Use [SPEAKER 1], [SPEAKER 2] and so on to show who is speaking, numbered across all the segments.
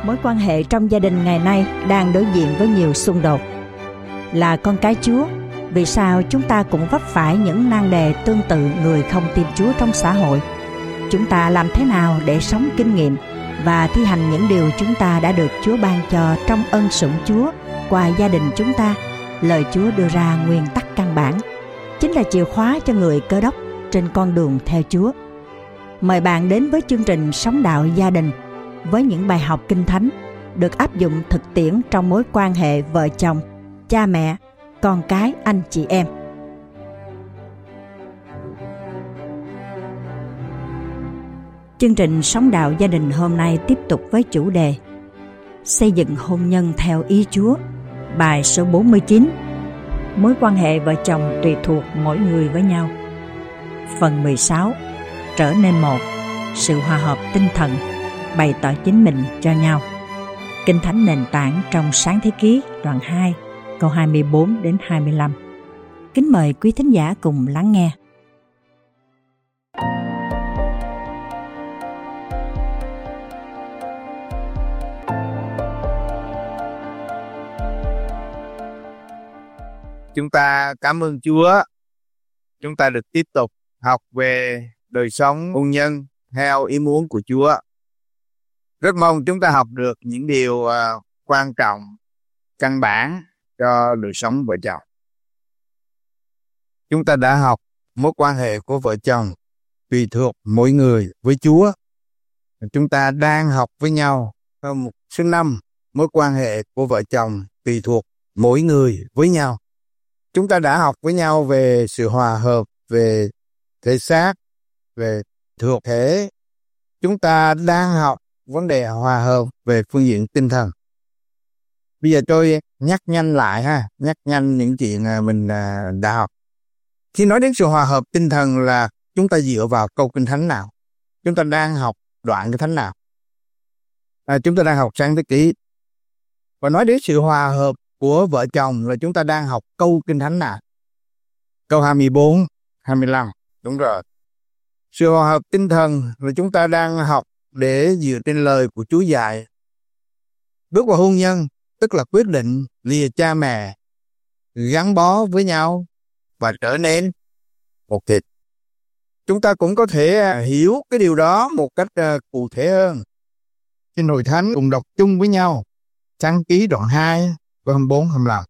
[SPEAKER 1] Mối quan hệ trong gia đình ngày nay đang đối diện với nhiều xung đột. Là con cái Chúa, vì sao chúng ta cũng vấp phải những nan đề tương tự người không tin Chúa trong xã hội? Chúng ta làm thế nào để sống kinh nghiệm và thi hành những điều chúng ta đã được Chúa ban cho trong ân sủng Chúa qua gia đình chúng ta? Lời Chúa đưa ra nguyên tắc căn bản, chính là chìa khóa cho người Cơ Đốc trên con đường theo Chúa. Mời bạn đến với chương trình Sống Đạo Gia Đình với những bài học Kinh Thánh được áp dụng thực tiễn trong mối quan hệ vợ chồng, cha mẹ, con cái, anh chị em. Chương trình Sống Đạo Gia Đình hôm nay tiếp tục với chủ đề Xây dựng hôn nhân theo ý Chúa, bài số 49. Mối quan hệ vợ chồng tùy thuộc mỗi người với nhau. Phần 16. Trở nên một, sự hòa hợp tinh thần, bày tỏ chính mình cho nhau. Kinh Thánh nền tảng trong Sáng Thế Ký đoạn 2, câu 24 đến 25. Kính mời quý thính giả cùng lắng nghe.
[SPEAKER 2] Chúng ta cảm ơn Chúa. Chúng ta được tiếp tục học về đời sống hôn nhân theo ý muốn của Chúa. Rất mong chúng ta học được những điều quan trọng, căn bản cho đời sống vợ chồng. Chúng ta đã học mối quan hệ của vợ chồng tùy thuộc mỗi người với Chúa. Chúng ta đang học với nhau số 5, mối quan hệ của vợ chồng tùy thuộc mỗi người với nhau. Chúng ta đã học với nhau về sự hòa hợp, về thể xác, về thuộc thể. Chúng ta đang học vấn đề hòa hợp về phương diện tinh thần. Bây giờ tôi nhắc nhanh những chuyện mình đã học. Khi nói đến sự hòa hợp tinh thần là chúng ta dựa vào câu Kinh Thánh nào? Chúng ta đang học đoạn Kinh Thánh nào? Chúng ta đang học Sáng Thế Ký. Và nói đến sự hòa hợp của vợ chồng là chúng ta đang học câu Kinh Thánh nào? Câu 24, 25. Đúng rồi. Sự hòa hợp tinh thần là chúng ta đang học để dựa trên lời của Chúa dạy. Bước vào hôn nhân tức là quyết định lìa cha mẹ, gắn bó với nhau và trở nên một thịt. Chúng ta cũng có thể hiểu cái điều đó một cách cụ thể hơn. Trên Hội Thánh cùng đọc chung với nhau Sáng Ký đoạn 2, câu 24, 25.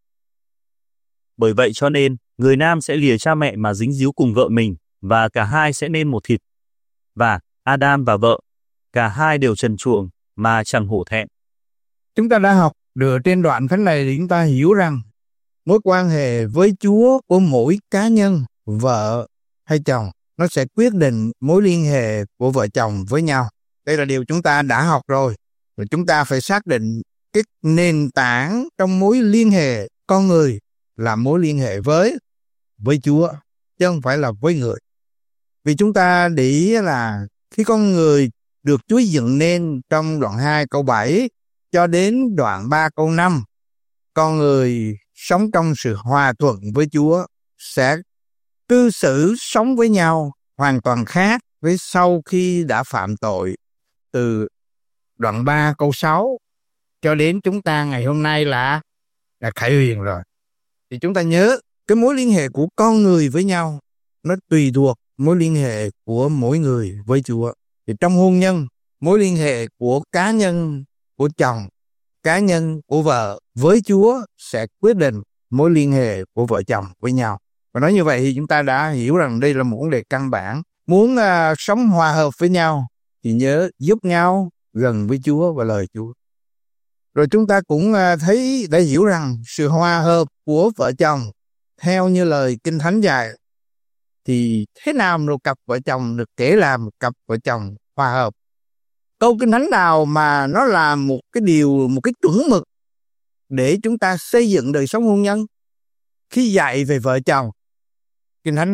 [SPEAKER 3] Bởi vậy cho nên, người nam sẽ lìa cha mẹ mà dính díu cùng vợ mình, và cả hai sẽ nên một thịt. Và Adam và vợ, cả hai đều trần truồng mà chẳng hổ thẹn.
[SPEAKER 2] Chúng ta đã học dựa trên đoạn thánh này để chúng ta hiểu rằng mối quan hệ với Chúa của mỗi cá nhân, vợ hay chồng, nó sẽ quyết định mối liên hệ của vợ chồng với nhau. Đây là điều chúng ta đã học rồi. Và chúng ta phải xác định cái nền tảng trong mối liên hệ con người là mối liên hệ với Chúa, chứ không phải là với người. Vì chúng ta để ý là khi con người được Chúa dựng nên trong đoạn 2 câu 7 cho đến đoạn 3 câu 5, con người sống trong sự hòa thuận với Chúa sẽ cư xử sống với nhau hoàn toàn khác với sau khi đã phạm tội. Từ đoạn 3 câu 6 cho đến chúng ta ngày hôm nay là Khải Huyền rồi. Thì chúng ta nhớ cái mối liên hệ của con người với nhau nó tùy thuộc mối liên hệ của mỗi người với Chúa. Thì trong hôn nhân, mối liên hệ của cá nhân của chồng, cá nhân của vợ với Chúa sẽ quyết định mối liên hệ của vợ chồng với nhau. Và nói như vậy thì chúng ta đã hiểu rằng đây là một vấn đề căn bản. Muốn sống hòa hợp với nhau thì nhớ giúp nhau gần với Chúa và lời Chúa. Rồi chúng ta cũng thấy đã hiểu rằng sự hòa hợp của vợ chồng theo như lời Kinh Thánh dạy thì thế nào một cặp vợ chồng được kể là một cặp vợ chồng hòa hợp? Câu Kinh Thánh nào mà nó là một cái chuẩn mực để chúng ta xây dựng đời sống hôn nhân? Khi dạy về vợ chồng, Kinh Thánh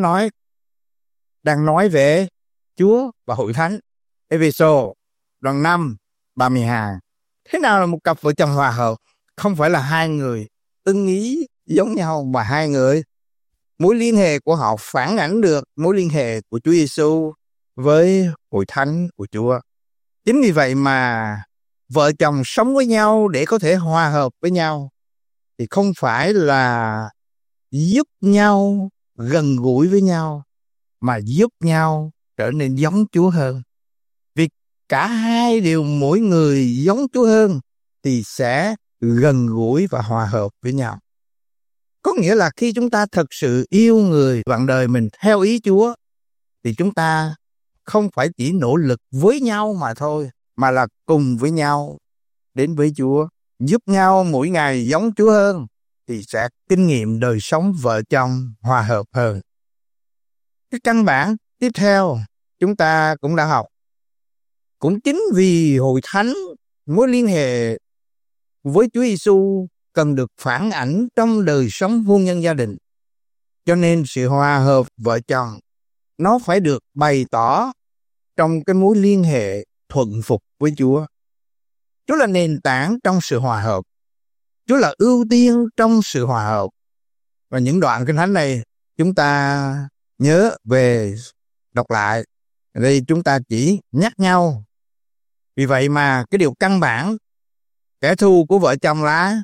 [SPEAKER 2] đang nói về Chúa và Hội Thánh. Ê-phê-sô đoạn 5, 32. Thế nào là một cặp vợ chồng hòa hợp? Không phải là hai người ưng ý giống nhau, mà hai người mối liên hệ của họ phản ảnh được mối liên hệ của Chúa Giêsu với Hội Thánh của Chúa. Chính vì vậy mà vợ chồng sống với nhau để có thể hòa hợp với nhau thì không phải là giúp nhau gần gũi với nhau, mà giúp nhau trở nên giống Chúa hơn. Vì cả hai đều mỗi người giống Chúa hơn thì sẽ gần gũi và hòa hợp với nhau. Có nghĩa là khi chúng ta thật sự yêu người bạn đời mình theo ý Chúa thì chúng ta không phải chỉ nỗ lực với nhau mà thôi, mà là cùng với nhau đến với Chúa, giúp nhau mỗi ngày giống Chúa hơn thì sẽ kinh nghiệm đời sống vợ chồng hòa hợp hơn. Cái căn bản tiếp theo chúng ta cũng đã học. Cũng chính vì hội thánh, mối liên hệ với Chúa Giêsu cần được phản ảnh trong đời sống hôn nhân gia đình, cho nên sự hòa hợp vợ chồng nó phải được bày tỏ trong cái mối liên hệ thuận phục với Chúa. Chúa là nền tảng trong sự hòa hợp, Chúa là ưu tiên trong sự hòa hợp. Và những đoạn kinh thánh này chúng ta nhớ về đọc lại. Ở đây chúng ta chỉ nhắc nhau. Vì vậy mà cái điều căn bản, kẻ thù của vợ chồng là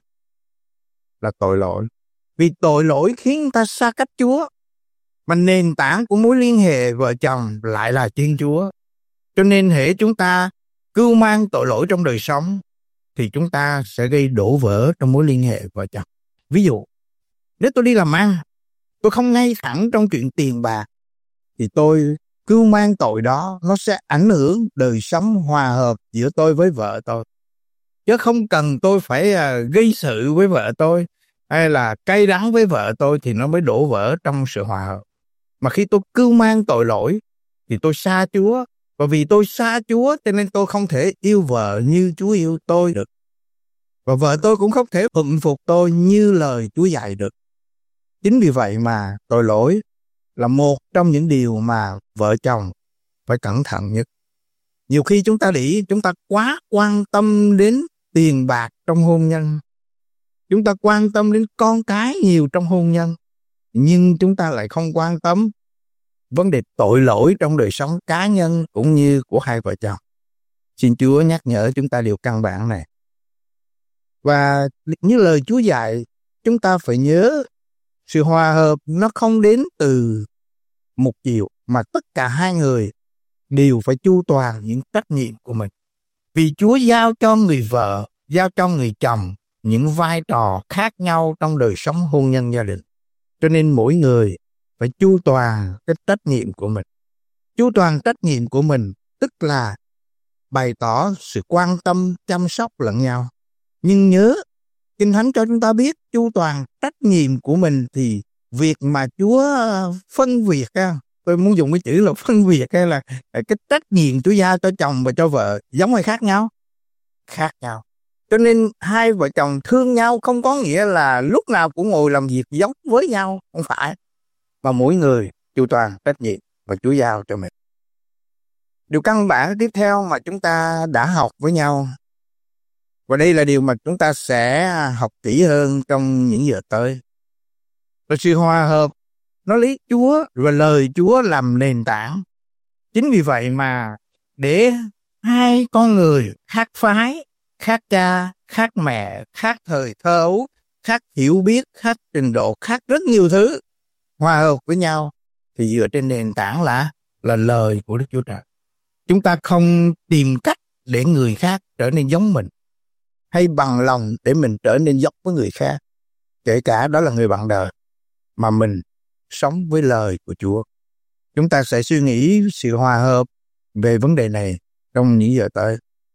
[SPEAKER 2] tội lỗi. Vì tội lỗi khiến ta xa cách Chúa, mà nền tảng của mối liên hệ vợ chồng lại là Thiên Chúa. Cho nên hễ chúng ta cưu mang tội lỗi trong đời sống thì chúng ta sẽ gây đổ vỡ trong mối liên hệ vợ chồng. Ví dụ, nếu tôi đi làm ăn, tôi không ngay thẳng trong chuyện tiền bạc, thì tôi cưu mang tội đó, nó sẽ ảnh hưởng đời sống hòa hợp giữa tôi với vợ tôi. Chứ không cần tôi phải gây sự với vợ tôi, hay là cay đắng với vợ tôi thì nó mới đổ vỡ trong sự hòa hợp. Mà khi tôi cưu mang tội lỗi thì tôi xa Chúa. Và vì tôi xa Chúa cho nên tôi không thể yêu vợ như Chúa yêu tôi được. Và vợ tôi cũng không thể thuận phục tôi như lời Chúa dạy được. Chính vì vậy mà tội lỗi là một trong những điều mà vợ chồng phải cẩn thận nhất. Nhiều khi chúng ta quá quan tâm đến tiền bạc trong hôn nhân. Chúng ta quan tâm đến con cái nhiều trong hôn nhân. Nhưng chúng ta lại không quan tâm vấn đề tội lỗi trong đời sống cá nhân cũng như của hai vợ chồng. Xin Chúa nhắc nhở chúng ta điều căn bản này. Và như lời Chúa dạy, chúng ta phải nhớ sự hòa hợp nó không đến từ một chiều, mà tất cả hai người đều phải chu toàn những trách nhiệm của mình. Vì Chúa giao cho người vợ, giao cho người chồng những vai trò khác nhau trong đời sống hôn nhân gia đình. Cho nên mỗi người phải chu toàn cái trách nhiệm của mình. Chu toàn trách nhiệm của mình tức là bày tỏ sự quan tâm, chăm sóc lẫn nhau. Nhưng nhớ, Kinh Thánh cho chúng ta biết chu toàn trách nhiệm của mình thì việc mà Chúa phân biệt, tôi muốn dùng cái chữ là phân biệt, hay là cái trách nhiệm Chúa giao cho chồng và cho vợ giống hay khác nhau? Khác nhau. Cho nên hai vợ chồng thương nhau không có nghĩa là lúc nào cũng ngồi làm việc giống với nhau, không phải. Mà mỗi người chu toàn trách nhiệm và Chúa giao cho mình. Điều căn bản tiếp theo mà chúng ta đã học với nhau, và đây là điều mà chúng ta sẽ học kỹ hơn trong những giờ tới, là sự hòa hợp nó lấy Chúa và lời Chúa làm nền tảng. Chính vì vậy mà để hai con người khác phái, khác cha, khác mẹ, khác thời thơ ấu, khác hiểu biết, khác trình độ, khác rất nhiều thứ, hòa hợp với nhau thì dựa trên nền tảng là lời của Đức Chúa Trời. Chúng ta không tìm cách để người khác trở nên giống mình, hay bằng lòng để mình trở nên giống với người khác, kể cả đó là người bạn đời, mà mình sống với lời của Chúa. Chúng ta sẽ suy nghĩ sự hòa hợp về vấn đề này trong những giờ tới.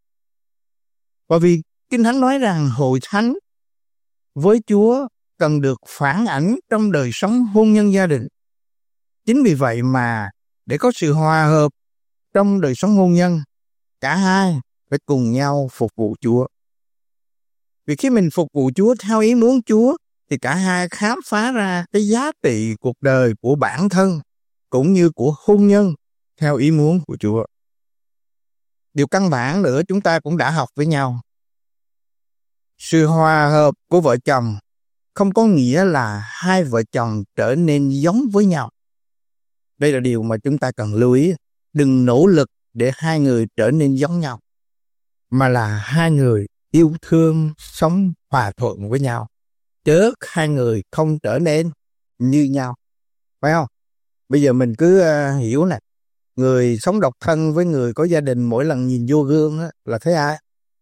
[SPEAKER 2] Bởi vì Kinh Thánh nói rằng hội thánh với Chúa cần được phản ảnh trong đời sống hôn nhân gia đình. Chính vì vậy mà để có sự hòa hợp trong đời sống hôn nhân, cả hai phải cùng nhau phục vụ Chúa. Vì khi mình phục vụ Chúa theo ý muốn Chúa thì cả hai khám phá ra cái giá trị cuộc đời của bản thân cũng như của hôn nhân theo ý muốn của Chúa. Điều căn bản nữa chúng ta cũng đã học với nhau. Sự hòa hợp của vợ chồng không có nghĩa là hai vợ chồng trở nên giống với nhau. Đây là điều mà chúng ta cần lưu ý. Đừng nỗ lực để hai người trở nên giống nhau. mà là hai người yêu thương, sống hòa thuận với nhau. Chớ hai người không trở nên như nhau. Phải không? Bây giờ mình cứ hiểu nè. Người sống độc thân với người có gia đình mỗi lần nhìn vô gương á, là thấy ai?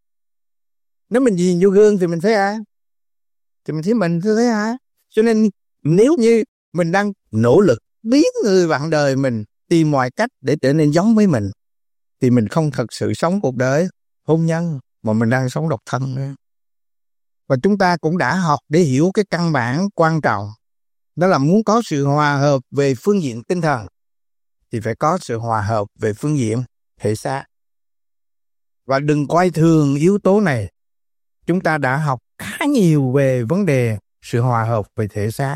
[SPEAKER 2] Nếu mình nhìn vô gương thì mình thấy ai? Thì mình thấy ai? Cho nên nếu như mình đang nỗ lực biến người bạn đời mình tìm mọi cách để trở nên giống với mình, thì mình không thật sự sống cuộc đời hôn nhân, mà mình đang sống độc thân nữa. Và chúng ta cũng đã học để hiểu cái căn bản quan trọng, đó là muốn có sự hòa hợp về phương diện tinh thần thì phải có sự hòa hợp về phương diện thể xác. Và đừng coi thường yếu tố này. Chúng ta đã học khá nhiều về vấn đề sự hòa hợp về thể xác.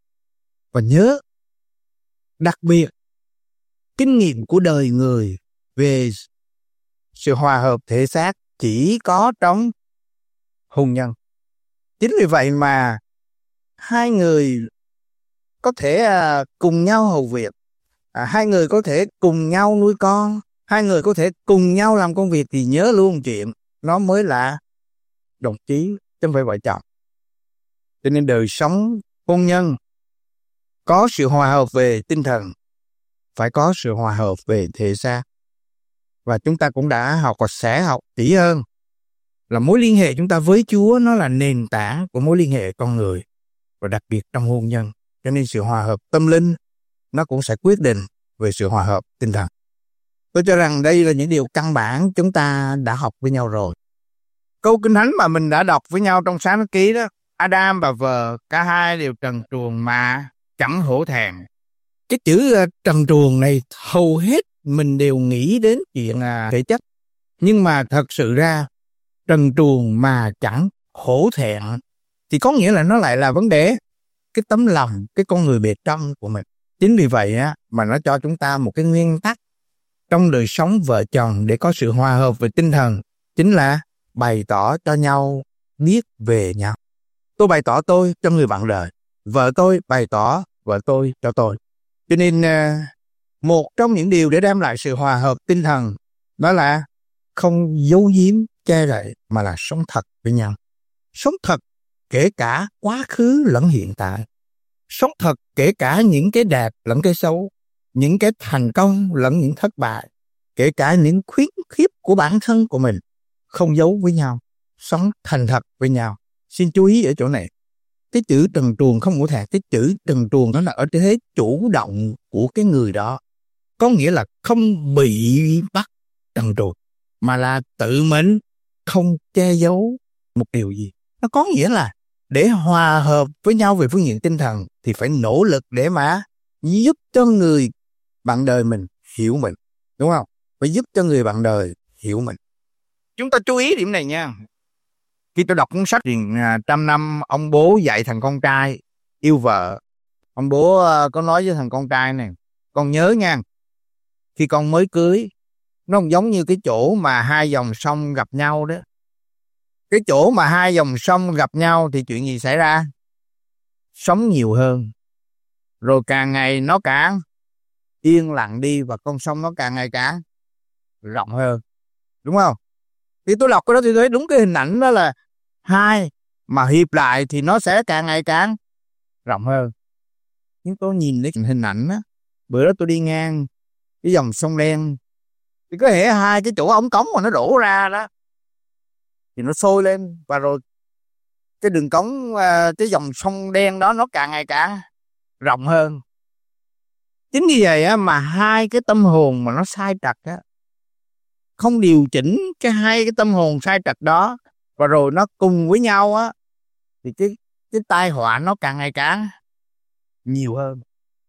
[SPEAKER 2] Và nhớ, đặc biệt, kinh nghiệm của đời người về sự hòa hợp thể xác chỉ có trong hôn nhân. Chính vì vậy mà hai người có thể cùng nhau hầu việc, hai người có thể cùng nhau nuôi con, hai người có thể cùng nhau làm công việc, thì nhớ luôn chuyện nó mới là đồng chí, chứ không phải vợ chồng. Cho nên đời sống hôn nhân có sự hòa hợp về tinh thần, phải có sự hòa hợp về thể xác. Và chúng ta cũng đã học và sẽ học kỹ hơn là mối liên hệ chúng ta với Chúa nó là nền tảng của mối liên hệ con người, và đặc biệt trong hôn nhân. Cho nên sự hòa hợp tâm linh nó cũng sẽ quyết định về sự hòa hợp tinh thần. Tôi cho rằng đây là những điều căn bản chúng ta đã học với nhau rồi. Câu Kinh Thánh mà mình đã đọc với nhau trong Sáng Ký đó, Adam và vợ cả hai đều trần truồng mà chẳng hổ thẹn. Cái chữ trần truồng này hầu hết mình đều nghĩ đến chuyện thể chất, nhưng mà thật sự ra trần truồng mà chẳng hổ thẹn thì có nghĩa là nó lại là vấn đề cái tấm lòng, cái con người bề trong của mình. Chính vì vậy á mà nó cho chúng ta một cái nguyên tắc trong đời sống vợ chồng để có sự hòa hợp về tinh thần, chính là bày tỏ cho nhau biết về nhau. Tôi bày tỏ tôi cho người bạn đời, vợ tôi bày tỏ vợ tôi cho tôi. Cho nên một trong những điều để đem lại sự hòa hợp tinh thần đó là không giấu giếm che đậy, mà là sống thật với nhau. Sống thật kể cả quá khứ lẫn hiện tại. Sống thật kể cả những cái đẹp lẫn cái xấu, những cái thành công lẫn những thất bại, kể cả những khuyết khiếp của bản thân của mình. Không giấu với nhau, sống thành thật với nhau. Xin chú ý ở chỗ này, cái chữ trần truồng không hổ thẹn, cái chữ trần truồng đó là ở thế chủ động của cái người đó. Có nghĩa là không bị bắt trần truồng, mà là tự mình không che giấu một điều gì. Nó có nghĩa là để hòa hợp với nhau về phương diện tinh thần thì phải nỗ lực để mà giúp cho người bạn đời mình hiểu mình, đúng không? Phải giúp cho người bạn đời hiểu mình. Chúng ta chú ý điểm này nha. Khi tôi đọc cuốn sách Tiền 100 năm ông bố dạy thằng con trai yêu vợ, ông bố có nói với thằng con trai này: con nhớ nha, khi con mới cưới, nó không giống như cái chỗ mà hai dòng sông gặp nhau đó. Cái chỗ mà hai dòng sông gặp nhau thì chuyện gì xảy ra? Sóng nhiều hơn. Rồi càng ngày nó càng yên lặng đi, và con sông nó càng ngày càng rộng hơn. Đúng không? Thì tôi đọc cái đó thì tôi thấy đúng cái hình ảnh đó là hai mà hiệp lại thì nó sẽ càng ngày càng rộng hơn. Nhưng tôi nhìn cái hình ảnh á, bữa đó tôi đi ngang cái dòng sông đen, thì có thể hai cái chỗ ống cống mà nó đổ ra đó thì nó sôi lên, và rồi cái đường cống, cái dòng sông đen đó nó càng ngày càng rộng hơn. Chính vì vậy á mà hai cái tâm hồn mà nó sai trật á, không điều chỉnh hai cái tâm hồn sai trật đó, và rồi nó cùng với nhau á, thì cái tai họa nó càng ngày càng nhiều hơn.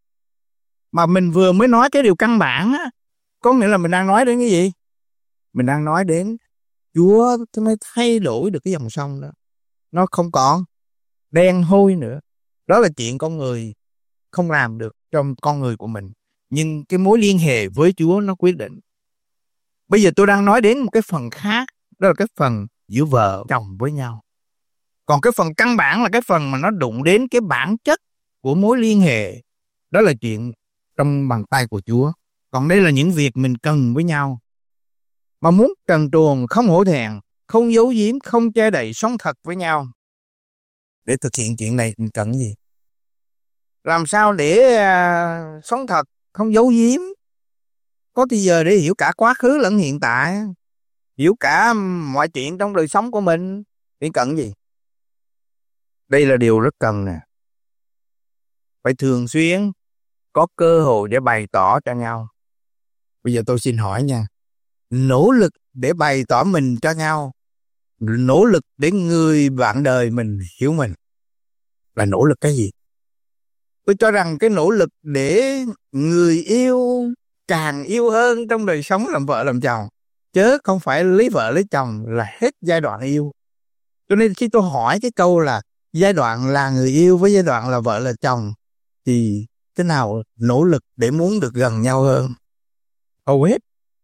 [SPEAKER 2] Mà mình vừa mới nói cái điều căn bản á, có nghĩa là mình đang nói đến cái gì? Mình đang nói đến Chúa mới thay đổi được cái dòng sông đó. Nó không còn đen hôi nữa. Đó là chuyện con người không làm được trong con người của mình. Nhưng cái mối liên hệ với Chúa nó quyết định. Bây giờ tôi đang nói đến một cái phần khác, đó là cái phần giữa vợ chồng với nhau. Còn cái phần căn bản là cái phần mà nó đụng đến cái bản chất của mối liên hệ. Đó là chuyện trong bàn tay của Chúa. Còn đây là những việc mình cần với nhau. mà muốn trần truồng, không hổ thẹn, không giấu giếm, không che đậy, sống thật với nhau. Để thực hiện chuyện này mình cần gì? Làm sao để sống thật, không giấu giếm, có thì giờ để hiểu cả quá khứ lẫn hiện tại, hiểu cả mọi chuyện trong đời sống của mình, để cần gì? Đây là điều rất cần nè. Phải thường xuyên có cơ hội để bày tỏ cho nhau. Bây giờ tôi xin hỏi nha, nỗ lực để bày tỏ mình cho nhau, nỗ lực để người bạn đời mình hiểu mình là nỗ lực cái gì? Tôi cho rằng cái nỗ lực để người yêu càng yêu hơn trong đời sống làm vợ làm chồng, chứ không phải lấy vợ lấy chồng là hết giai đoạn yêu. Cho nên khi tôi hỏi cái câu là giai đoạn là người yêu với giai đoạn là vợ là chồng, thì thế nào nỗ lực để muốn được gần nhau hơn? Hầu hết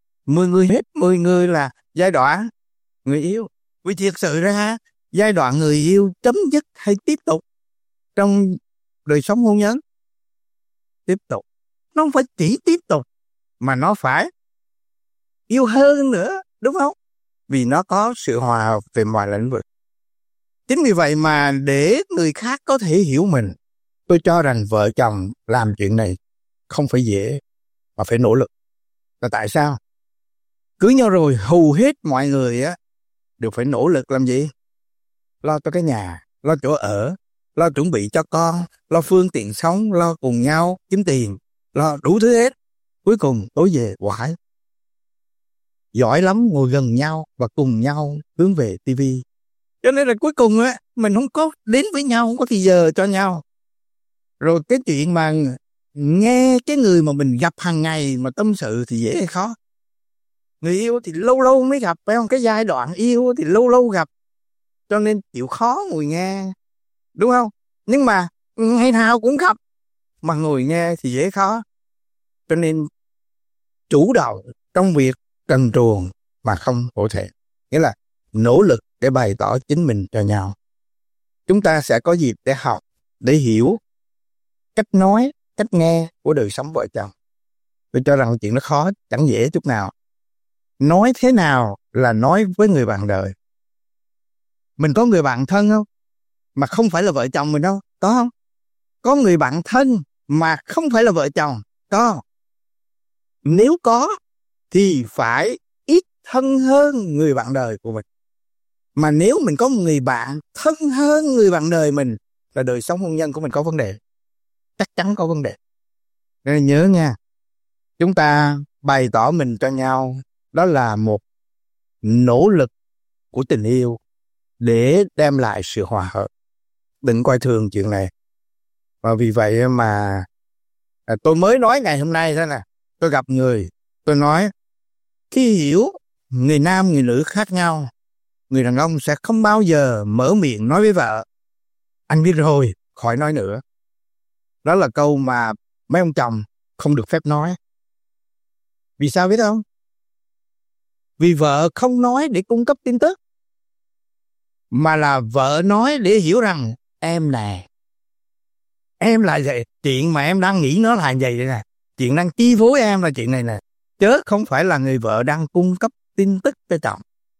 [SPEAKER 2] 10 người là giai đoạn người yêu. Vì thiệt sự ra giai đoạn người yêu chấm dứt hay tiếp tục trong đời sống hôn nhân? Tiếp tục. Nó không phải chỉ tiếp tục, mà nó phải yêu hơn nữa, đúng không? Vì nó có sự hòa hợp về mọi lĩnh vực. Chính vì vậy mà để người khác có thể hiểu mình, tôi cho rằng vợ chồng làm chuyện này không phải dễ, mà phải nỗ lực. Là tại sao? Cưới nhau rồi hầu hết mọi người đều phải nỗ lực làm gì? Lo cho cái nhà, lo chỗ ở, lo chuẩn bị cho con, lo phương tiện sống, lo cùng nhau kiếm tiền, lo đủ thứ hết. Cuối cùng tối về quải. Giỏi lắm ngồi gần nhau và cùng nhau hướng về tivi. Cho nên là cuối cùng mình không có đến với nhau, không có thì giờ cho nhau. Rồi cái chuyện mà nghe cái người mà mình gặp hàng ngày mà tâm sự thì dễ hay khó? Người yêu thì lâu lâu mới gặp, phải không? Cái giai đoạn yêu thì lâu lâu gặp, cho nên chịu khó ngồi nghe, đúng không? Nhưng mà ngày nào cũng gặp mà ngồi nghe thì dễ khó. Cho nên chủ động trong việc trần truồng mà không hổ thẹn, nghĩa là nỗ lực để bày tỏ chính mình cho nhau. Chúng ta sẽ có dịp để học, để hiểu cách nói, cách nghe của đời sống vợ chồng. Tôi cho rằng chuyện nó khó, chẳng dễ chút nào. Nói thế nào là nói với người bạn đời? Mình có người bạn thân không? Mà không phải là vợ chồng mình đâu, có không? Có người bạn thân mà không phải là vợ chồng, có. Nếu có thì phải ít thân hơn người bạn đời của mình. Mà nếu mình có một người bạn thân hơn người bạn đời mình, là đời sống hôn nhân của mình có vấn đề. Chắc chắn có vấn đề. Nên nhớ nha, chúng ta bày tỏ mình cho nhau, đó là một nỗ lực của tình yêu để đem lại sự hòa hợp. Đừng coi thường chuyện này. Và vì vậy mà tôi mới nói ngày hôm nay thế nè, tôi gặp người, tôi nói khi hiểu người nam người nữ khác nhau, người đàn ông sẽ không bao giờ mở miệng nói với vợ anh biết rồi, khỏi nói nữa. Đó là câu mà mấy ông chồng không được phép nói. Vì sao biết không? Vì vợ không nói để cung cấp tin tức, mà là vợ nói để hiểu rằng em nè, em là vậy, chuyện mà em đang nghĩ nó là vậy nè, chuyện đang chi phối em là chuyện này nè, chứ không phải là người vợ đang cung cấp tin tức cho chồng.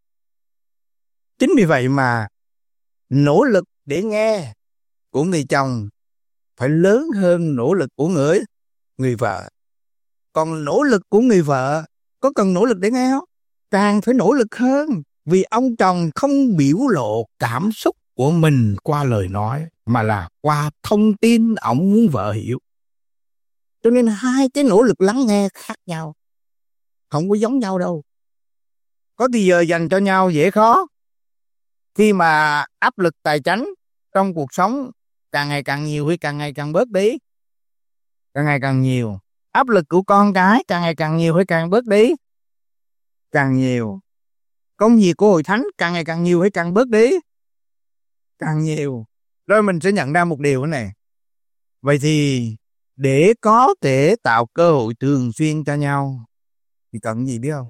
[SPEAKER 2] Chính vì vậy mà nỗ lực để nghe của người chồng phải lớn hơn nỗ lực của người vợ. Còn nỗ lực của người vợ có cần nỗ lực để nghe không? Càng phải nỗ lực hơn, vì ông chồng không biểu lộ cảm xúc của mình qua lời nói, mà là qua thông tin ông muốn vợ hiểu. Cho nên hai cái nỗ lực lắng nghe khác nhau, không có giống nhau đâu. Có thì giờ dành cho nhau dễ khó. Khi mà áp lực tài chính trong cuộc sống càng ngày càng nhiều hay càng ngày càng bớt đi? Càng ngày càng nhiều. Áp lực của con cái càng ngày càng nhiều hay càng bớt đi? Càng nhiều. Công việc của hội thánh càng ngày càng nhiều hay càng bớt đi? Càng nhiều. Rồi mình sẽ nhận ra một điều này. Vậy thì để có thể tạo cơ hội thường xuyên cho nhau thì cần gì biết không?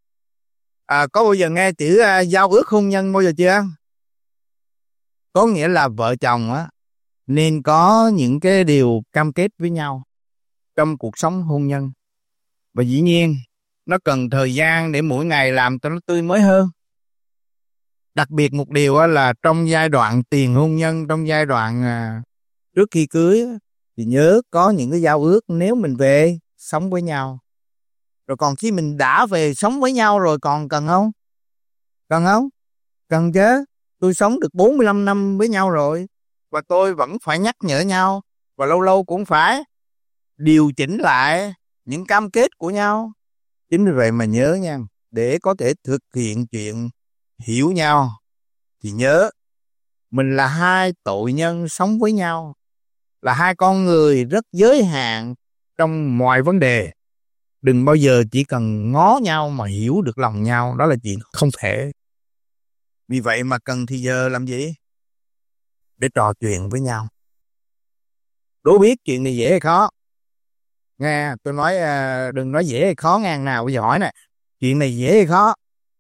[SPEAKER 2] Có bao giờ nghe chữ giao ước hôn nhân bao giờ chưa? Có nghĩa là vợ chồng nên có những cái điều cam kết với nhau trong cuộc sống hôn nhân. Và dĩ nhiên nó cần thời gian để mỗi ngày làm cho nó tươi mới hơn. Đặc biệt một điều là trong giai đoạn tiền hôn nhân, trong giai đoạn trước khi cưới thì nhớ có những cái giao ước nếu mình về sống với nhau. Rồi còn khi mình đã về sống với nhau rồi còn cần không? Cần không? Cần chứ. Tôi sống được 45 năm với nhau rồi và tôi vẫn phải nhắc nhở nhau và lâu lâu cũng phải điều chỉnh lại những cam kết của nhau. Chính vì vậy mà nhớ nha, để có thể thực hiện chuyện hiểu nhau thì nhớ mình là hai tội nhân sống với nhau, là hai con người rất giới hạn trong mọi vấn đề. Đừng bao giờ chỉ cần ngó nhau mà hiểu được lòng nhau, đó là chuyện không thể. Vì vậy mà cần thì giờ làm gì? Để trò chuyện với nhau. Đố biết chuyện này dễ hay khó. Nghe tôi nói, đừng nói dễ hay khó ngang nào. Bây giờ hỏi nè, chuyện này dễ hay khó?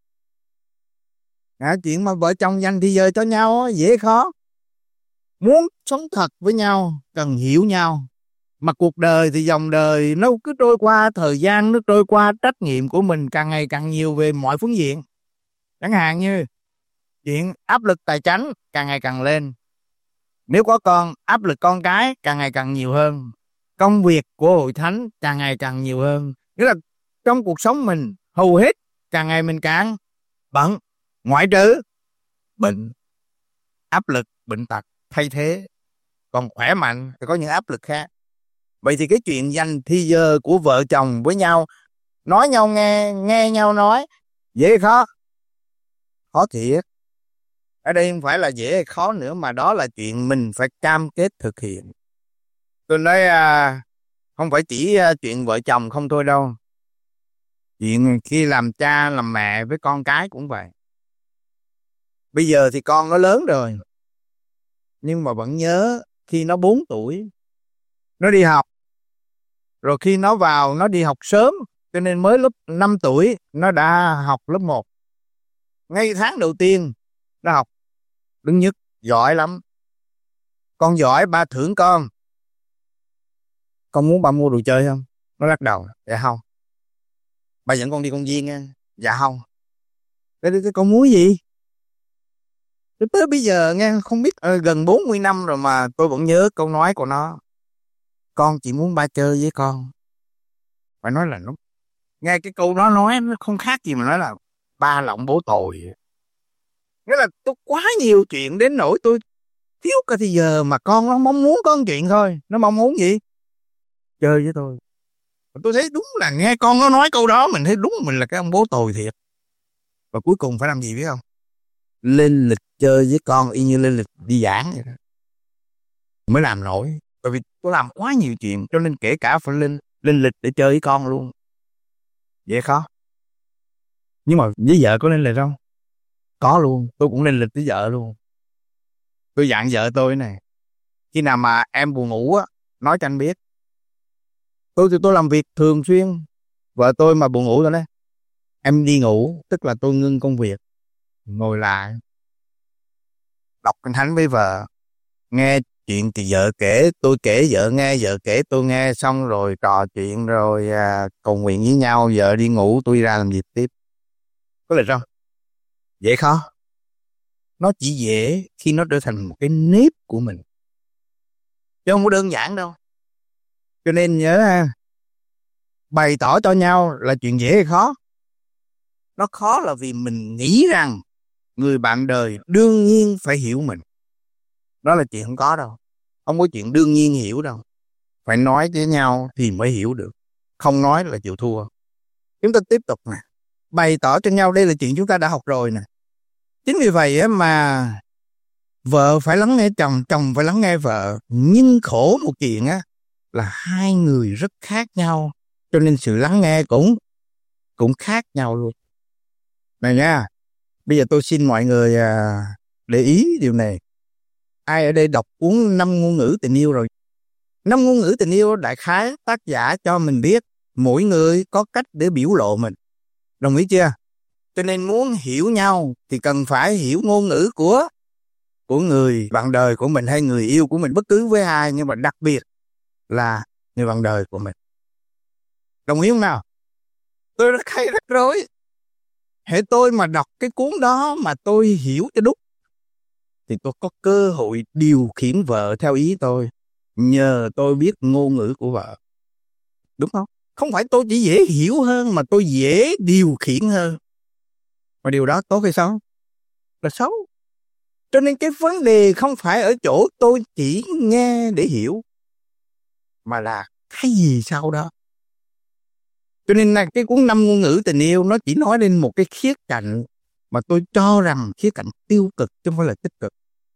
[SPEAKER 2] Chuyện mà vợ chồng dành thì giờ cho nhau dễ hay khó? Muốn sống thật với nhau cần hiểu nhau. Mà cuộc đời thì dòng đời nó cứ trôi qua, thời gian nó trôi qua, trách nhiệm của mình càng ngày càng nhiều về mọi phương diện. Chẳng hạn như chuyện áp lực tài chính càng ngày càng lên. Nếu có con, áp lực con cái càng ngày càng nhiều hơn. Công việc của hội thánh càng ngày càng nhiều hơn. Nghĩa là trong cuộc sống mình hầu hết càng ngày mình càng bận, ngoại trừ bệnh, áp lực, bệnh tật thay thế. Còn khỏe mạnh thì có những áp lực khác. Vậy thì cái chuyện dành thì giờ của vợ chồng với nhau, nói nhau nghe nhau nói, dễ hay khó? Khó thiệt. Ở đây không phải là dễ hay khó nữa, mà đó là chuyện mình phải cam kết thực hiện. Tôi nói không phải chỉ chuyện vợ chồng không thôi đâu. Chuyện khi làm cha làm mẹ với con cái cũng vậy. Bây giờ thì con nó lớn rồi, nhưng mà vẫn nhớ khi nó 4 tuổi nó đi học. Rồi khi nó vào, nó đi học sớm, cho nên mới lớp 5 tuổi nó đã học lớp 1. Ngay tháng đầu tiên nó học đứng nhất, giỏi lắm. Con giỏi, ba thưởng con. Con muốn ba mua đồ chơi không? Nó lắc đầu, dạ không. Ba dẫn con đi công viên nha. Dạ không. Thế con muốn gì? Tới bây giờ nghe không biết, gần 40 năm rồi mà tôi vẫn nhớ câu nói của nó. Con chỉ muốn ba chơi với con. Phải nói là nó, nghe cái câu nó nói nó không khác gì mà nói là ba lộng bố tồi. Nghĩa là tôi quá nhiều chuyện đến nỗi tôi thiếu cả thì giờ mà con nó mong muốn có một chuyện thôi. Nó mong muốn gì? Chơi với tôi. Tôi thấy đúng là nghe con nó nói câu đó, mình thấy đúng mình là cái ông bố tồi thiệt. Và cuối cùng phải làm gì biết không? Lên lịch chơi với con y như lên lịch đi giảng vậy đó. Mới làm nổi. Bởi vì tôi làm quá nhiều chuyện, cho nên kể cả phải lên lịch để chơi với con luôn. Vậy khó. Nhưng mà với vợ có lên lịch không? Có luôn. Tôi cũng lên lịch với vợ luôn. Tôi dặn vợ tôi này, khi nào mà em buồn ngủ á, nói cho anh biết. Tôi làm việc thường xuyên. Vợ tôi mà buồn ngủ rồi đó, em đi ngủ, tức là tôi ngưng công việc, ngồi lại đọc Kinh Thánh với vợ, nghe chuyện thì vợ kể, tôi kể vợ nghe, vợ kể tôi nghe, xong rồi trò chuyện, rồi cầu nguyện với nhau, vợ đi ngủ, tôi ra làm việc tiếp. Có lịch không? Dễ khó? Nó chỉ dễ khi nó trở thành một cái nếp của mình, chứ không có đơn giản đâu. Cho nên nhớ bày tỏ cho nhau là chuyện dễ hay khó? Nó khó là vì mình nghĩ rằng người bạn đời đương nhiên phải hiểu mình. Đó là chuyện không có đâu. Không có chuyện đương nhiên hiểu đâu. Phải nói với nhau thì mới hiểu được. Không nói là chịu thua. Chúng ta tiếp tục nè. Bày tỏ cho nhau, đây là chuyện chúng ta đã học rồi nè. Chính vì vậy mà vợ phải lắng nghe chồng, chồng phải lắng nghe vợ. Nhưng khổ một chuyện là hai người rất khác nhau, cho nên sự lắng nghe cũng khác nhau luôn. Này nha, bây giờ tôi xin mọi người để ý điều này. Ai ở đây đọc cuốn 5 ngôn ngữ tình yêu rồi? 5 ngôn ngữ tình yêu đại khái tác giả cho mình biết mỗi người có cách để biểu lộ mình. Đồng ý chưa? Cho nên muốn hiểu nhau thì cần phải hiểu ngôn ngữ của người bạn đời của mình hay người yêu của mình, bất cứ với ai, nhưng mà đặc biệt là người bạn đời của mình. Đồng ý không nào? Tôi rất hay rắc rối. Hễ tôi mà đọc cái cuốn đó mà tôi hiểu cho đúng, thì tôi có cơ hội điều khiển vợ theo ý tôi, nhờ tôi biết ngôn ngữ của vợ. Đúng không? Không phải tôi chỉ dễ hiểu hơn, mà tôi dễ điều khiển hơn. Mà điều đó tốt hay xấu? Là xấu. Cho nên cái vấn đề không phải ở chỗ tôi chỉ nghe để hiểu, mà là cái gì sau đó. Cho nên là cái cuốn 5 ngôn ngữ tình yêu nó chỉ nói lên một cái khía cạnh mà tôi cho rằng khía cạnh tiêu cực chứ không phải là tích cực.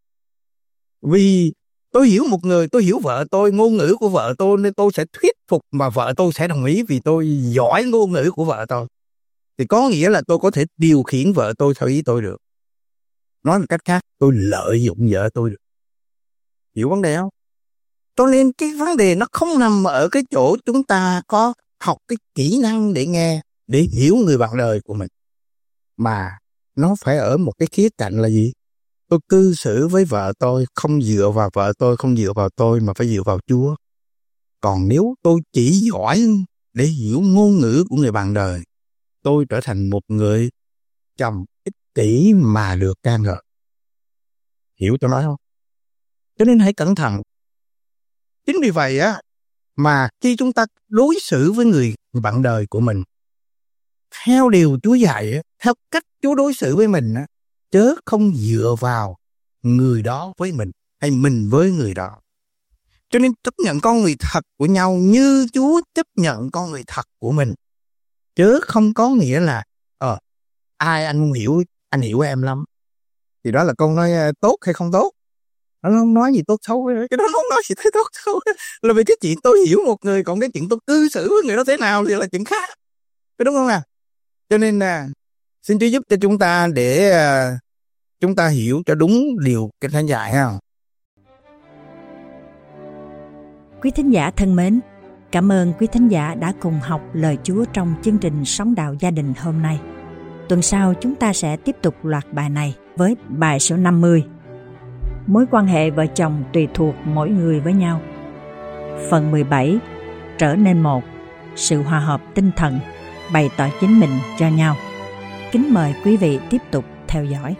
[SPEAKER 2] Vì tôi hiểu một người, tôi hiểu vợ tôi, ngôn ngữ của vợ tôi, nên tôi sẽ thuyết phục mà vợ tôi sẽ đồng ý vì tôi giỏi ngôn ngữ của vợ tôi. Thì có nghĩa là tôi có thể điều khiển vợ tôi theo ý tôi được. Nói một cách khác, tôi lợi dụng vợ tôi được. Hiểu vấn đề không? Cho nên cái vấn đề nó không nằm ở cái chỗ chúng ta có học cái kỹ năng để nghe, để hiểu người bạn đời của mình. Mà nó phải ở một cái khía cạnh là gì? Tôi cư xử với vợ tôi không dựa vào vợ tôi, không dựa vào tôi, mà phải dựa vào Chúa. Còn nếu tôi chỉ giỏi để hiểu ngôn ngữ của người bạn đời, tôi trở thành một người chồng ích kỷ mà được ca ngợi. Hiểu tôi nói không? Cho nên hãy cẩn thận. Chính vì vậy á, mà khi chúng ta đối xử với người bạn đời của mình theo điều Chúa dạy, theo cách Chúa đối xử với mình, chớ không dựa vào người đó với mình hay mình với người đó. Cho nên chấp nhận con người thật của nhau như Chúa chấp nhận con người thật của mình. Chớ không có nghĩa là ai anh không hiểu, anh hiểu em lắm. Thì đó là câu nói tốt hay không tốt. Nó không nói gì tốt xấu. Cái đó không nói gì thấy tốt xấu. Là vì cái chuyện tôi hiểu một người, còn cái chuyện tôi cư xử với người đó thế nào thì là chuyện khác. Phải đúng không nào? Cho nên xin Chúa giúp cho chúng ta để chúng ta hiểu cho đúng điều Kinh Thánh dạy ha.
[SPEAKER 1] Quý thính giả thân mến, cảm ơn quý thính giả đã cùng học lời Chúa trong chương trình Sống Đạo Gia Đình hôm nay. Tuần sau chúng ta sẽ tiếp tục loạt bài này với bài số 50. Mối quan hệ vợ chồng tùy thuộc mỗi người với nhau. Phần 17. Trở nên một. Sự hòa hợp tinh thần, bày tỏ chính mình cho nhau. Kính mời quý vị tiếp tục theo dõi.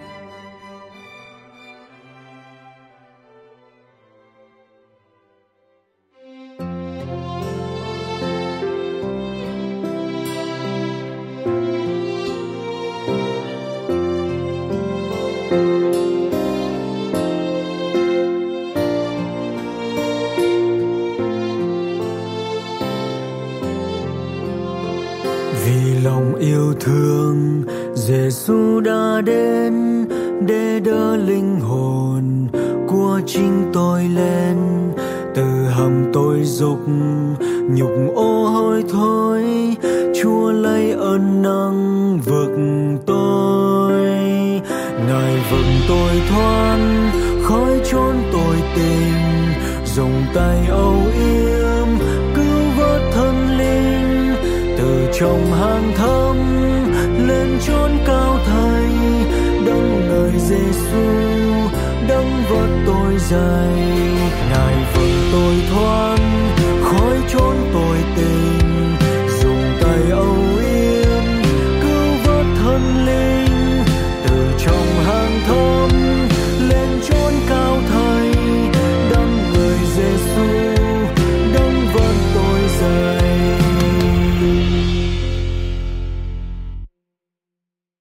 [SPEAKER 4] Vì lòng yêu thương, Giêsu đã đến để đỡ linh hồn của chính tôi lên từ hầm tôi dục nhục ô hôi thối. Chúa lấy ơn nâng vực tôi, Ngài vực tôi thoát khỏi chốn tội tình, dùng tay âu yếm cứu vớt thân linh từ trong hang thâm lên chốn cao thầy. Đấng lời Giêsu đấng vớt tôi dậy